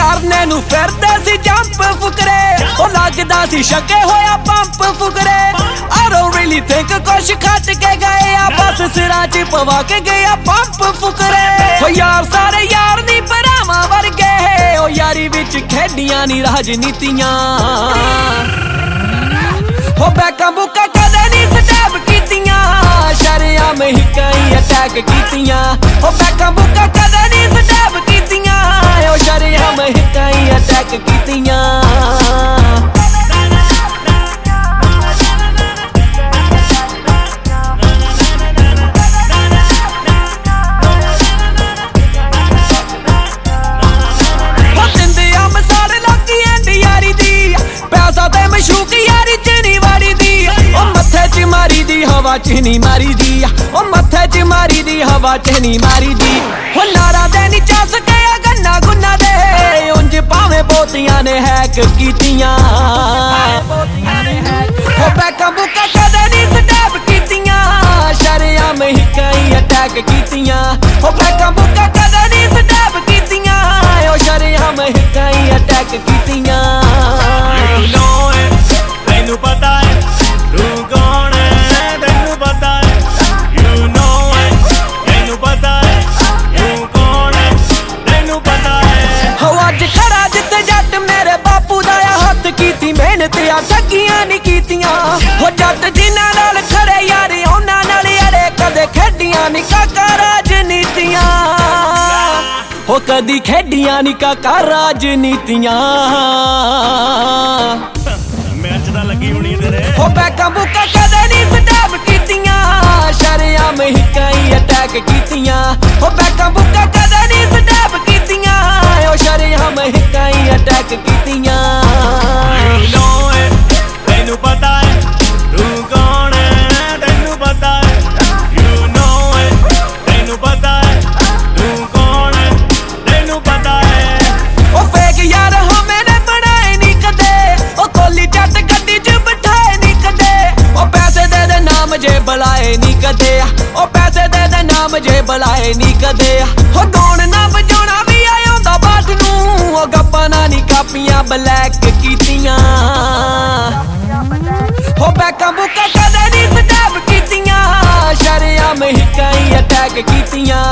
ਕਰਨੇ ਨੂੰ ਫਿਰਦੇ ਸੀ ਜੰਪ ਫੁਕਰੇ ਉਹ ਲੱਗਦਾ ਸੀ ਛੱਕੇ ਹੋਇਆ ਪੰਪ ਫੁਕਰੇ I don't really think ਕੁਛ ਖੱਟ ਕੇ ਗਏ ਆ ਬਸ ਸਿਰਾਂ 'ਚ ਪਵਾ ਕੇ ਗਿਆ ਪੰਪ ਫੁਕਰੇ ਹੋ ਯਾਰ ਸਾਰੇ ਯਾਰ ਨੀ ਭਰਾਵਾਂ ਵਰਗੇ ਉਹ ਯਾਰੀ ਵਿੱਚ ਖੇਡੀਆਂ ਨੀ ਰਾਜਨੀਤੀਆਂ ਹੋ ਬੈਕਾਂ ਬੁੱਕਾਂ ਕਦੇ ਨੀ ਸਟੈਪ ਕੀਤੀਆਂ ਸ਼ਰੇਆਮ ਹਿੱਕਾਂ ਹੀ ਅਟੈਕ ਕੀਤੀਆਂ ਹੋ ਬੈਕਾਂ ਬੁੱਕਾਂ ਕਦੇ ਨੀ ਸਟੈਪ ਕੀਤੀਆਂ ਉਹ ਸ਼ਰੇਆਮ ਹਿੱਕਾਂ ਹੀ ਅਟੈਕ ਕੀਤੀਆਂ ਹਵਾ ਚ ਨੀ ਮਾਰੀ ਦੀ ਉਹ ਮੱਥੇ ਚ ਮਾਰੀ ਦੀ ਹਵਾ ਚ ਨੀ ਮਾਰੀ ਦੀ ਉਹ ਨਾਰਾ ਦੇ ਨੀ ਚੱਸ ਗਿਆ ਗੰਨਾ ਗੁੰਨਾ ਦੇ ਉਂਝ ਭਾਵੇਂ ਬੋਤੀਆਂ ਨੇ ਹੈਕ ਕੀਤੀਆਂ ਉਹ ਬੈਕਾਂ ਬੁੱਕਾਂ ਕਦੇ ਨੀ ਸਟੈਪ ਕੀਤੀਆਂ ਸ਼ਰੇਆਮ ਹਿੱਕਾਂ ਹੀ ਅਟੈਕ ਕੀਤੀਆਂ ਉਹ ਬੈਕਾਂ ਬੁੱਕਾਂ ਕਦੇ ਨੀ ਸਟੈਪ ਕੀਤੀਆਂ ਉਹ ਸ਼ਰੇਆਮ ਹਿੱਕਾਂ ਹੀ ਅਟੈਕ ਕੀਤੀਆਂ ਤੈਨੂੰ ਪਤਾ ਹੈ ਤੂੰ ਕੌਣ ਮਿਹਨਤ ਆ ਠੱਗੀਆਂ ਨੀ ਕੀਤੀਆਂ ਹੋ ਜੱਟ ਜਿਨ੍ਹਾਂ ਨਾਲ ਖੜੇ ਯਾਰ ਉਹਨਾਂ ਨਾਲ ਅੜੇ ਕਦੇ ਖੇਡੀਆਂ ਨੀ ਕਾਕਾ ਰਾਜਨੀਤੀਆਂ ਹੋ ਕਦੀ ਖੇਡੀਆਂ ਨੀ ਕਾਕਾ ਰਾਜਨੀਤੀਆਂ ਮੈਚ ਤਾਂ ਲੱਗੀ ਹੋਣੀ ਤੇਰੇ ਹੋ ਬੈਕਾਂ ਬੁੱਕਾਂ ਕਦੇ ਨੀ ਸਟੈਪ ਕੀਤੀਆਂ ਸ਼ਰੇਆਮ ਹਿੱਕਾਂ ਹੀ ਅਟੈਕ ਕੀਤੀਆਂ ਹੋ ਬੈਕਾਂ ਬੁੱਕਾਂ ਕਦੇ ਨੀ ਸਟੈਪ ਕੀਤੀਆਂ ਉਹ ਸ਼ਰੇਆਮ ਹਿੱਕਾਂ ਹੀ ਅਟੈਕ ਕੀਤੀਆਂ ਤੈਨੂੰ ਪਤਾ ਹੈ ਤੂੰ ਕੌਣ ਹੈ ਤੈਨੂੰ ਪਤਾ ਹੈ you know it ਤੈਨੂੰ ਪਤਾ ਹੈ ਤੂੰ ਕੌਣ ਹੈ ਤੈਨੂੰ ਪਤਾ ਹੈ ਉਹ ਫੇਕ ਯਾਰ ਹੋ ਮੈਨੇ ਬਣਾਏ ਨੀ ਕਦੇ ਉਹ ਕੋਲੀ ਜੱਟ ਗੱਡੀ 'ਚ ਬਿਠਾਏ ਨੀ ਕਦੇ ਉਹ ਪੈਸੇ ਦੇ ਨਾਮ ਜੇ ਬੁਲਾਏ ਨੀ ਕਦੇ ਉਹ ਪੈਸੇ ਦੇ ਨਾਮ ਜੇ ਬੁਲਾਏ ਨੀ ਕਦੇ ਉਹ ਗਾਉਣ ਨਾ ਵਜਾਉਣਾ ਵੀ ਆਉਂਦਾ ਬਾਤ ਨੂੰ ਉਹ ਗੱਪਾਂ ਨਾ ਨੀ ਕਾਪੀਆਂ ਬਲੈਕ ਕੀਤੀਆਂ ਹੋ ਬੈਕਾਂ ਬੁੱਕਾਂ ਕਦੇ ਨੀ ਸਟੈਪ ਕੀਤੀਆਂ ਸ਼ਰੇਆਮ ਹਿੱਕਾਂ ਹੀ ਅਟੈਕ ਕੀਤੀਆਂ